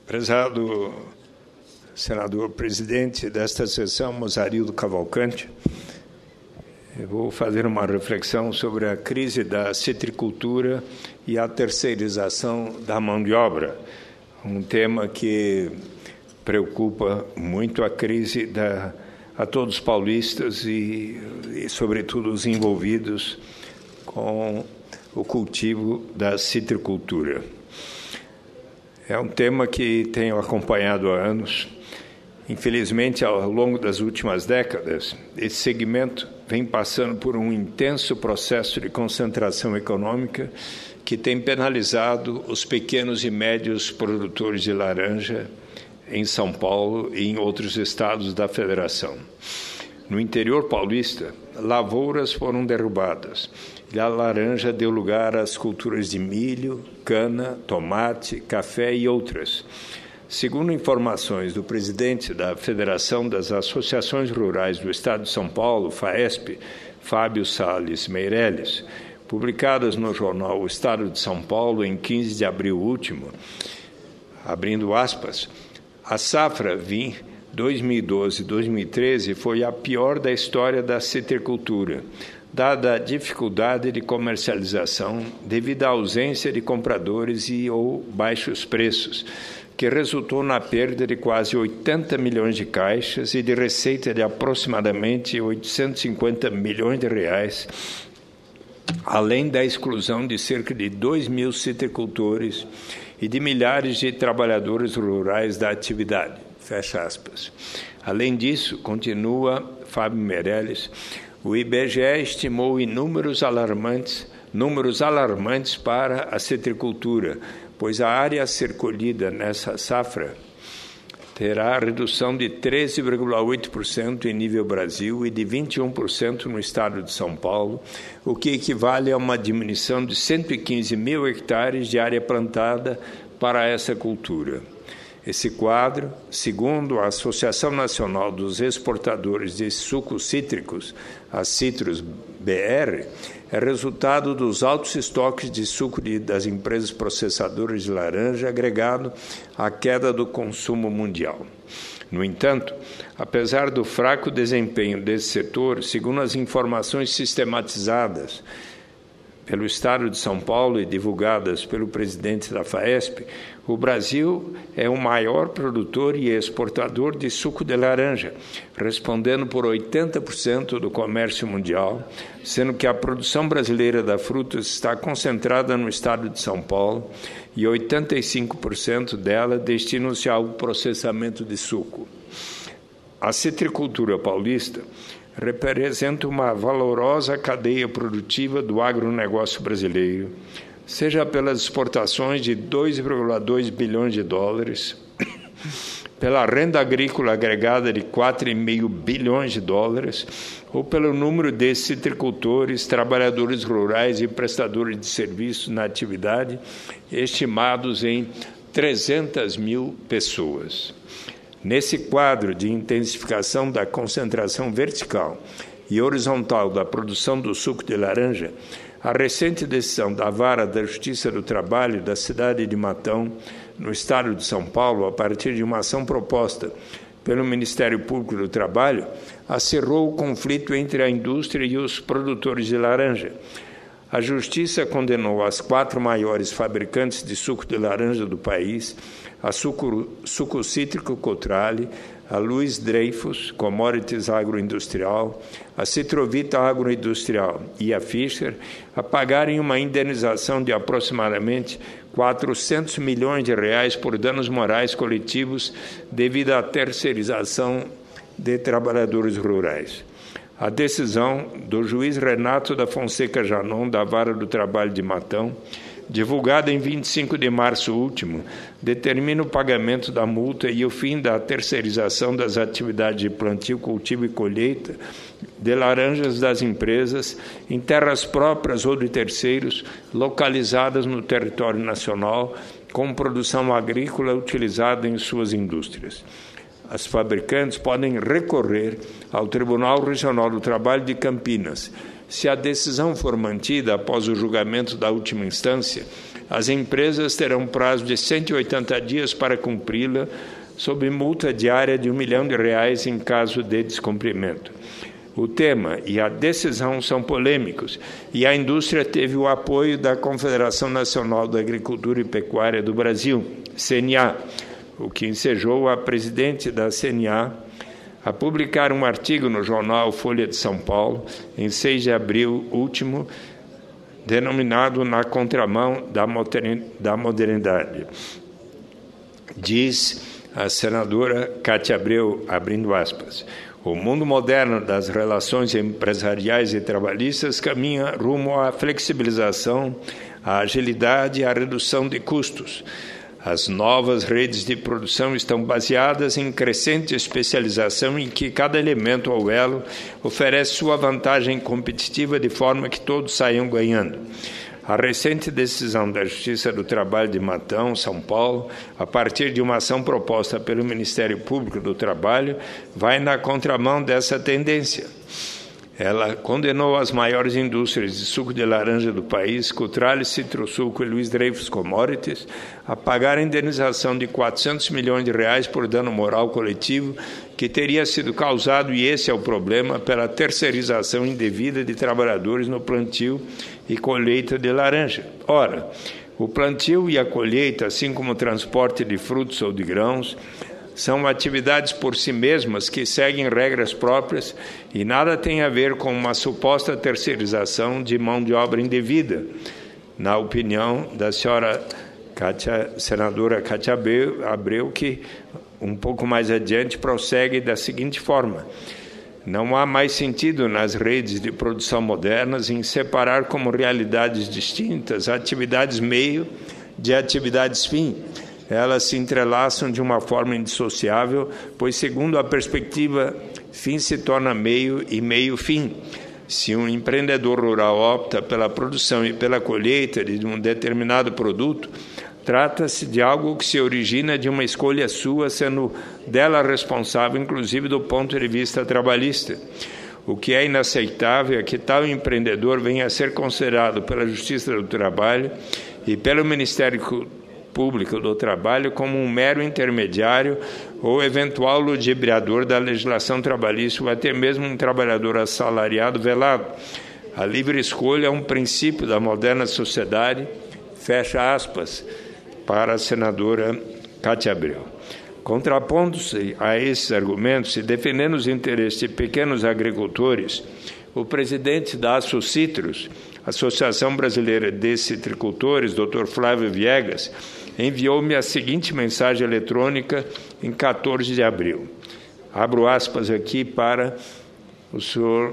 Prezado senador presidente desta sessão, Mozarildo Cavalcante, eu vou fazer uma reflexão sobre a crise da citricultura e a terceirização da mão de obra, um tema que preocupa muito a crise a todos os paulistas e, sobretudo, os envolvidos com o cultivo da citricultura. É um tema que tenho acompanhado há anos. Infelizmente, ao longo das últimas décadas, esse segmento vem passando por um intenso processo de concentração econômica que tem penalizado os pequenos e médios produtores de laranja em São Paulo e em outros estados da Federação. No interior paulista, lavouras foram derrubadas e a laranja deu lugar às culturas de milho, cana, tomate, café e outras. Segundo informações do presidente da Federação das Associações Rurais do Estado de São Paulo, FAESP, Fábio Salles Meirelles, publicadas no jornal O Estado de São Paulo em 15 de abril último, abrindo aspas, a safra 2012-2013 foi a pior da história da citricultura, dada a dificuldade de comercialização devido à ausência de compradores ou baixos preços, que resultou na perda de quase 80 milhões de caixas e de receita de aproximadamente 850 milhões de reais, além da exclusão de cerca de 2 mil citricultores e de milhares de trabalhadores rurais da atividade. Fecha aspas. Além disso, continua Fábio Meirelles, o IBGE estimou números alarmantes para a citricultura, pois a área a ser colhida nessa safra terá redução de 13,8% em nível Brasil e de 21% no estado de São Paulo, o que equivale a uma diminuição de 115 mil hectares de área plantada para essa cultura. Esse quadro, segundo a Associação Nacional dos Exportadores de Sucos Cítricos, a Citrus BR, é resultado dos altos estoques de suco das empresas processadoras de laranja agregado à queda do consumo mundial. No entanto, apesar do fraco desempenho desse setor, segundo as informações sistematizadas pelo Estado de São Paulo e divulgadas pelo presidente da FAESP, o Brasil é o maior produtor e exportador de suco de laranja, respondendo por 80% do comércio mundial, sendo que a produção brasileira da fruta está concentrada no Estado de São Paulo e 85% dela destina-se ao processamento de suco. A citricultura paulista representa uma valorosa cadeia produtiva do agronegócio brasileiro, seja pelas exportações de 2,2 bilhões de dólares, pela renda agrícola agregada de 4,5 bilhões de dólares, ou pelo número de citricultores, trabalhadores rurais e prestadores de serviços na atividade, estimados em 300 mil pessoas. Nesse quadro de intensificação da concentração vertical e horizontal da produção do suco de laranja, a recente decisão da Vara da Justiça do Trabalho da cidade de Matão, no estado de São Paulo, a partir de uma ação proposta pelo Ministério Público do Trabalho, acirrou o conflito entre a indústria e os produtores de laranja. A Justiça condenou as 4 maiores fabricantes de suco de laranja do país, a Suco Cítrico Cotrale, a Luiz Dreyfus Commodities Agroindustrial, a Citrovita Agroindustrial e a Fischer, a pagarem uma indenização de aproximadamente 400 milhões de reais por danos morais coletivos devido à terceirização de trabalhadores rurais. A decisão do juiz Renato da Fonseca Janon, da Vara do Trabalho de Matão, divulgada em 25 de março último, determina o pagamento da multa e o fim da terceirização das atividades de plantio, cultivo e colheita de laranjas das empresas em terras próprias ou de terceiros localizadas no território nacional com produção agrícola utilizada em suas indústrias. As fabricantes podem recorrer ao Tribunal Regional do Trabalho de Campinas. Se a decisão for mantida após o julgamento da última instância, as empresas terão prazo de 180 dias para cumpri-la, sob multa diária de R$ 1 milhão em caso de descumprimento. O tema e a decisão são polêmicos e a indústria teve o apoio da Confederação Nacional da Agricultura e Pecuária do Brasil, CNA, o que ensejou a presidente da CNA a publicar um artigo no jornal Folha de São Paulo, em 6 de abril último, denominado Na Contramão da Modernidade. Diz a senadora Cátia Abreu, abrindo aspas, o mundo moderno das relações empresariais e trabalhistas caminha rumo à flexibilização, à agilidade e à redução de custos. As novas redes de produção estão baseadas em crescente especialização em que cada elemento ou elo oferece sua vantagem competitiva de forma que todos saiam ganhando. A recente decisão da Justiça do Trabalho de Matão, São Paulo, a partir de uma ação proposta pelo Ministério Público do Trabalho, vai na contramão dessa tendência. Ela condenou as maiores indústrias de suco de laranja do país, Cutrales, Citrosuco e Luiz Dreyfus Commodities, a pagar a indenização de R$ 400 milhões por dano moral coletivo que teria sido causado, e esse é o problema, pela terceirização indevida de trabalhadores no plantio e colheita de laranja. Ora, o plantio e a colheita, assim como o transporte de frutos ou de grãos, são atividades por si mesmas que seguem regras próprias e nada tem a ver com uma suposta terceirização de mão de obra indevida, na opinião da senhora senadora Cátia Abreu, que um pouco mais adiante prossegue da seguinte forma: não há mais sentido nas redes de produção modernas em separar como realidades distintas atividades meio de atividades fim. Elas se entrelaçam de uma forma indissociável, pois, segundo a perspectiva, fim se torna meio e meio fim. Se um empreendedor rural opta pela produção e pela colheita de um determinado produto, trata-se de algo que se origina de uma escolha sua, sendo dela responsável, inclusive do ponto de vista trabalhista. O que é inaceitável é que tal empreendedor venha a ser considerado pela Justiça do Trabalho e pelo Ministério Público do Trabalho como um mero intermediário ou eventual ludibriador da legislação trabalhista ou até mesmo um trabalhador assalariado velado. A livre escolha é um princípio da moderna sociedade, fecha aspas, para a senadora Cátia Abreu. Contrapondo-se a esses argumentos e defendendo os interesses de pequenos agricultores, o presidente da Associtrus, Associação Brasileira de Citricultores, Dr. Flávio Viegas, enviou-me a seguinte mensagem eletrônica em 14 de abril. Abro aspas aqui para o senhor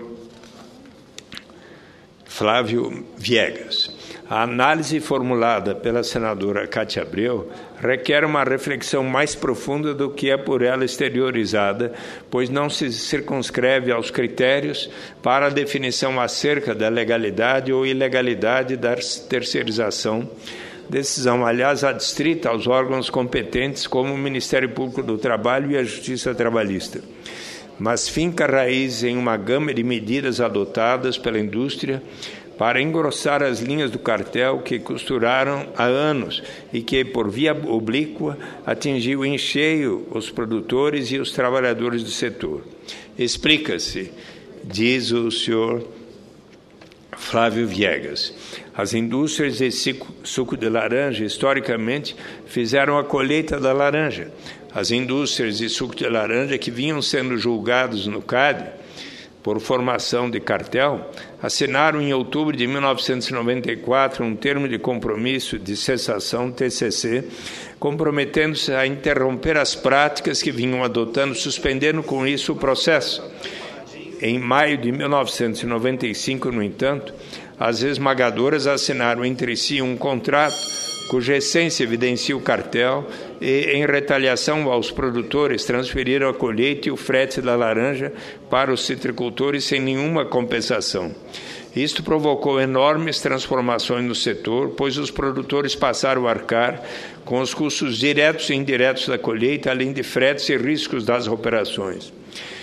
Flávio Viegas. A análise formulada pela senadora Cátia Abreu requer uma reflexão mais profunda do que é por ela exteriorizada, pois não se circunscreve aos critérios para a definição acerca da legalidade ou ilegalidade da terceirização, decisão, aliás, adstrita aos órgãos competentes como o Ministério Público do Trabalho e a Justiça Trabalhista, mas finca raiz em uma gama de medidas adotadas pela indústria para engrossar as linhas do cartel que costuraram há anos e que, por via oblíqua, atingiu em cheio os produtores e os trabalhadores do setor. Explica-se, diz o senhor Flávio Viegas, as indústrias de suco de laranja, historicamente, fizeram a colheita da laranja. As indústrias de suco de laranja que vinham sendo julgadas no CAD por formação de cartel, assinaram em outubro de 1994 um termo de compromisso de cessação, TCC, comprometendo-se a interromper as práticas que vinham adotando, suspendendo com isso o processo. Em maio de 1995, no entanto, as esmagadoras assinaram entre si um contrato cuja essência evidencia o cartel e, em retaliação aos produtores, transferiram a colheita e o frete da laranja para os citricultores sem nenhuma compensação. Isto provocou enormes transformações no setor, pois os produtores passaram a arcar com os custos diretos e indiretos da colheita, além de fretes e riscos das operações.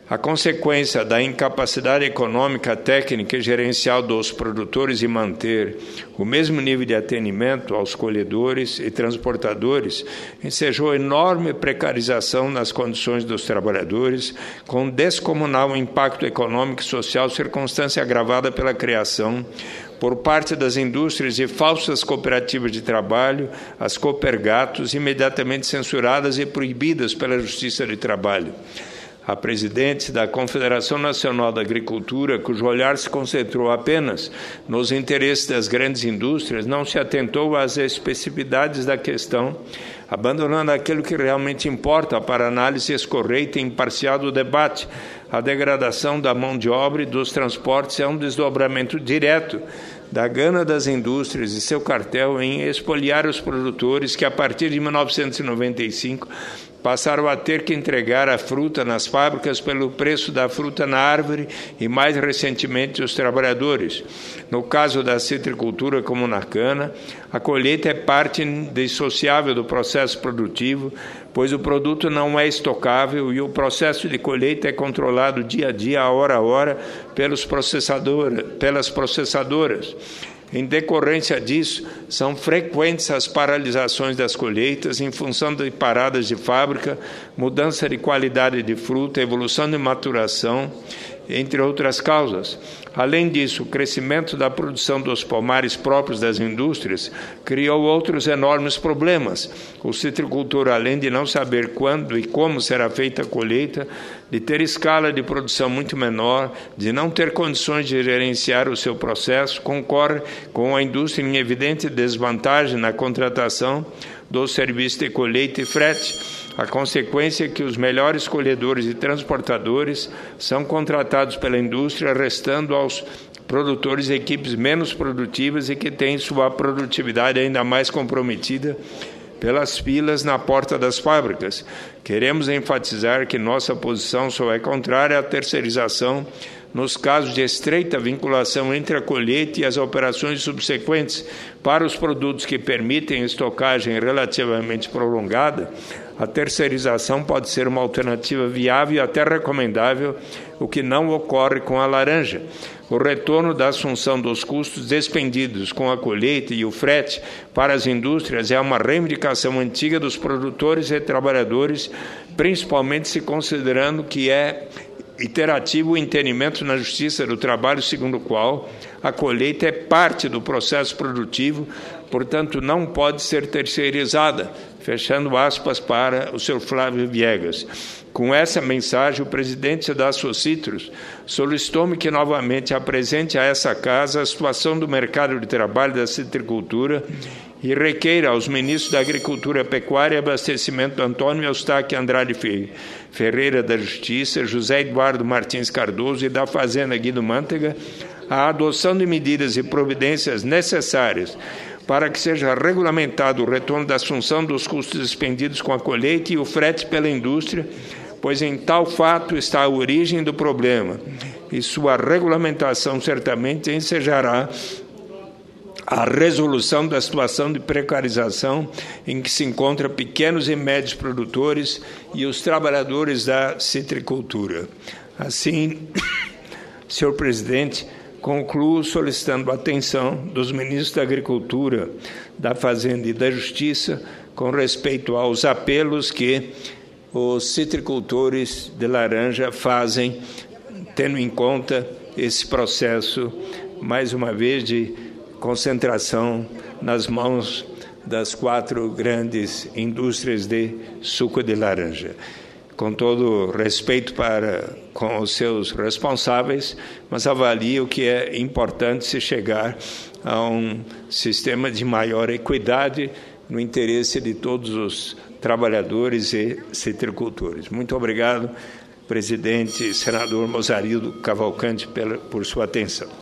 A consequência da incapacidade econômica, técnica e gerencial dos produtores de manter o mesmo nível de atendimento aos colhedores e transportadores ensejou enorme precarização nas condições dos trabalhadores, com descomunal impacto econômico e social, circunstância agravada pela criação por parte das indústrias de falsas cooperativas de trabalho, as Copergatos, imediatamente censuradas e proibidas pela Justiça de Trabalho. A presidente da Confederação Nacional da Agricultura, cujo olhar se concentrou apenas nos interesses das grandes indústrias, não se atentou às especificidades da questão, abandonando aquilo que realmente importa para análise correta e imparcial do debate. A degradação da mão de obra e dos transportes é um desdobramento direto da gana das indústrias e seu cartel em expoliar os produtores que, a partir de 1995, passaram a ter que entregar a fruta nas fábricas pelo preço da fruta na árvore e, mais recentemente, os trabalhadores. No caso da citricultura, como na cana, a colheita é parte indissociável do processo produtivo, pois o produto não é estocável e o processo de colheita é controlado dia a dia, hora a hora, pelas processadoras. Em decorrência disso, são frequentes as paralisações das colheitas em função de paradas de fábrica, mudança de qualidade de fruta, evolução de maturação, entre outras causas. Além disso, o crescimento da produção dos pomares próprios das indústrias criou outros enormes problemas. O citricultor, além de não saber quando e como será feita a colheita, de ter escala de produção muito menor, de não ter condições de gerenciar o seu processo, concorre com a indústria em evidente desvantagem na contratação dos serviços de colheita e frete. A consequência é que os melhores colhedores e transportadores são contratados pela indústria, restando aos produtores equipes menos produtivas e que têm sua produtividade ainda mais comprometida pelas filas na porta das fábricas. Queremos enfatizar que nossa posição só é contrária à terceirização nos casos de estreita vinculação entre a colheita e as operações subsequentes. Para os produtos que permitem estocagem relativamente prolongada, a terceirização pode ser uma alternativa viável e até recomendável, o que não ocorre com a laranja. O retorno da assunção dos custos despendidos com a colheita e o frete para as indústrias é uma reivindicação antiga dos produtores e trabalhadores, principalmente se considerando que é iterativo o entendimento na Justiça do Trabalho, segundo o qual a colheita é parte do processo produtivo, portanto, não pode ser terceirizada, fechando aspas para o senhor Flávio Viegas. Com essa mensagem, o presidente da Socitros solicitou-me que novamente apresente a essa casa a situação do mercado de trabalho da citricultura e requeira aos ministros da Agricultura, Pecuária e Abastecimento Antônio Eustáquio Andrade Ferreira da Justiça, José Eduardo Martins Cardoso e da Fazenda Guido Mantega a adoção de medidas e providências necessárias para que seja regulamentado o retorno da assunção dos custos expendidos com a colheita e o frete pela indústria, pois em tal fato está a origem do problema, e sua regulamentação certamente ensejará a resolução da situação de precarização em que se encontram pequenos e médios produtores e os trabalhadores da citricultura. Assim, senhor presidente, concluo solicitando a atenção dos ministros da Agricultura, da Fazenda e da Justiça com respeito aos apelos que os citricultores de laranja fazem, tendo em conta esse processo, mais uma vez, de concentração nas mãos das 4 grandes indústrias de suco de laranja. Com todo respeito com os seus responsáveis, mas avalio que é importante se chegar a um sistema de maior equidade no interesse de todos os trabalhadores e citricultores. Muito obrigado, presidente, senador Mozarildo Cavalcante, por sua atenção.